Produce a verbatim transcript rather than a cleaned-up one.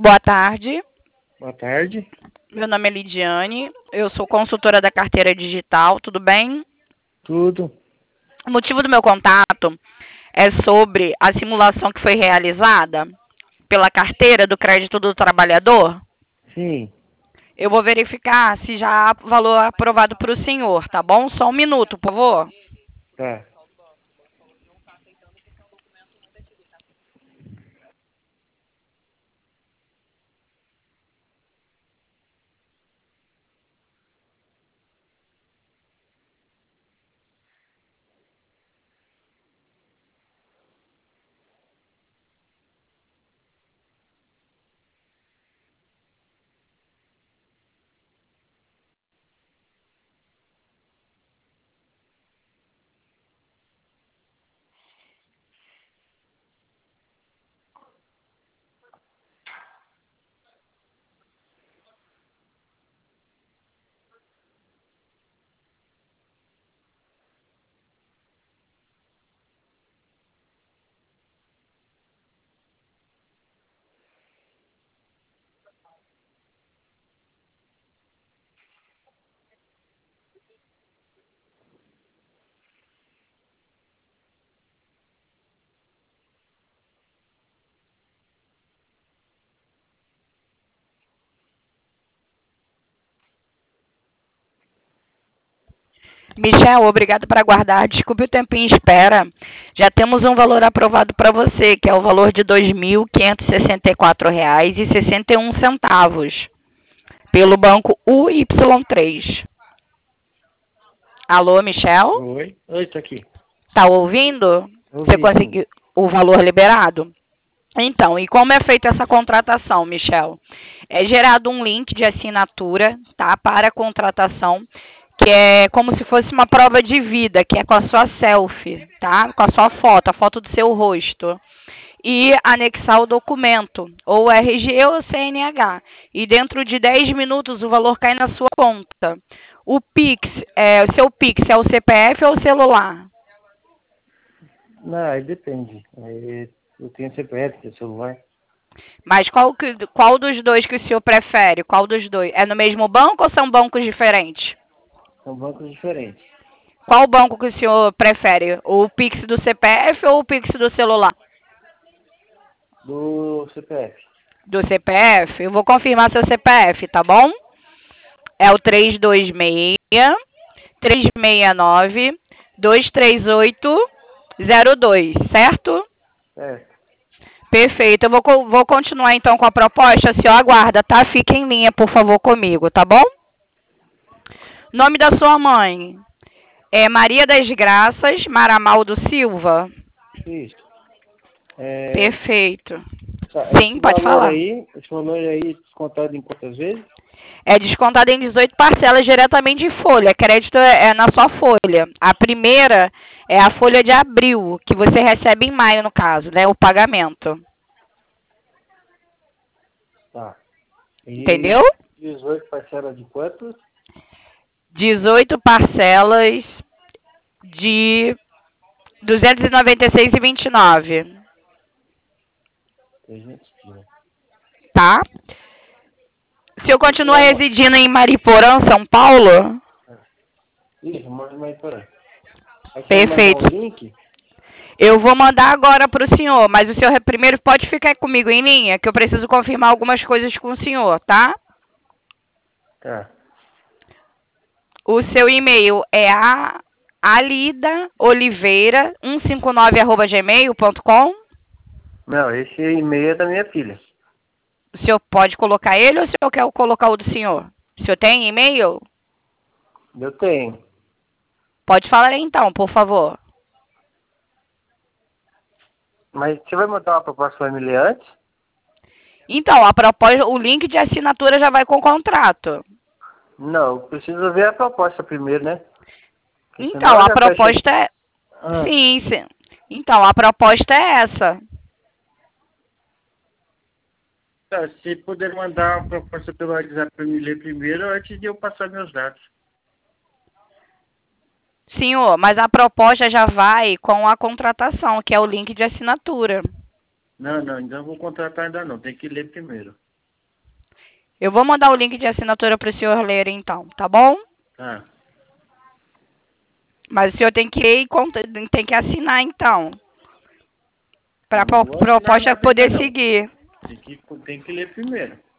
Boa tarde. Boa tarde. Meu nome é Lidiane, eu sou consultora da carteira digital, tudo bem? Tudo. O motivo do meu contato é sobre a simulação que foi realizada pela carteira do crédito do trabalhador. Sim. Eu vou verificar se já há valor aprovado para o senhor, tá bom? Só um minuto, por favor. Tá. Michel, obrigado por aguardar. Desculpe o tempo em espera. Já temos um valor aprovado para você, que é o valor de dois mil quinhentos e sessenta e quatro reais e sessenta e um centavos, pelo banco U Y três. Alô, Michel? Oi. Oi, tá aqui. Tá ouvindo? Ouvi, Você conseguiu o valor liberado? Então, e como é feita essa contratação, Michel? É gerado um link de assinatura, tá, para a contratação, que é como se fosse uma prova de vida, que é com a sua selfie, tá? Com a sua foto, a foto do seu rosto. E anexar o documento, ou R G ou C N H. E dentro de dez minutos o valor cai na sua conta. O Pix, é, o seu Pix é o C P F ou o celular? Não, aí depende. Aí eu tenho C P F, tenho celular. Mas qual, que, qual dos dois que o senhor prefere? Qual dos dois? É no mesmo banco ou são bancos diferentes? São bancos diferentes. Qual banco que o senhor prefere? O Pix do C P F ou o Pix do celular? Do C P F. Do C P F? Eu vou confirmar seu C P F, tá bom? É o três dois seis, três seis nove, dois três oito, zero dois, certo? Certo. Perfeito. Eu vou, co- vou continuar então com a proposta. O senhor aguarda, tá? Fique em linha, por favor, comigo, tá bom? Nome da sua mãe? É Maria das Graças Maramaldo Silva. Isso. É, Perfeito. tá, Sim, esse pode valor falar. aí, esse valor aí descontado em quantas vezes? É descontado em dezoito parcelas diretamente de folha. Crédito é é na sua folha. A primeira é a folha de abril, que você recebe em maio, no caso, né? O pagamento. Tá. E Entendeu? dezoito parcelas de quantos? dezoito parcelas de duzentos e noventa e seis reais e vinte e nove centavos. trezentos quilos. Tá? Se eu continuar residindo em Mariporã, São Paulo? Isso, manda mais para. Aí você vai Perfeito. mandar um link? Eu vou mandar agora para o senhor, mas o senhor primeiro pode ficar comigo em linha, que eu preciso confirmar algumas coisas com o senhor, tá? Tá. O seu e-mail é a alida oliveira cento e cinquenta e nove arroba gmail ponto com. Não, esse e-mail é da minha filha. O senhor pode colocar ele ou o senhor quer colocar o do senhor? O senhor tem e-mail? Eu tenho. Pode falar então, por favor. Mas você vai mandar uma proposta para mim ler antes? Então, a proposta, o link de assinatura já vai com o contrato. Não, eu preciso ver a proposta primeiro, né? Porque senão Então, a já proposta fecha- é... Ah, Sim, sim. Então, a proposta é essa. tá, se puder mandar a proposta pelo WhatsApp para mim ler primeiro, antes de eu passar meus dados. Senhor, mas a proposta já vai com a contratação, que é o link de assinatura. Não, não, ainda não vou contratar ainda não, tem que ler primeiro. Eu vou mandar o link de assinatura para o senhor ler, então, tá bom? Tá. Mas o senhor tem que ir, tem que assinar, então. Para a Não vou assinar proposta nada poder ainda, não. seguir. Tem que, tem que ler primeiro.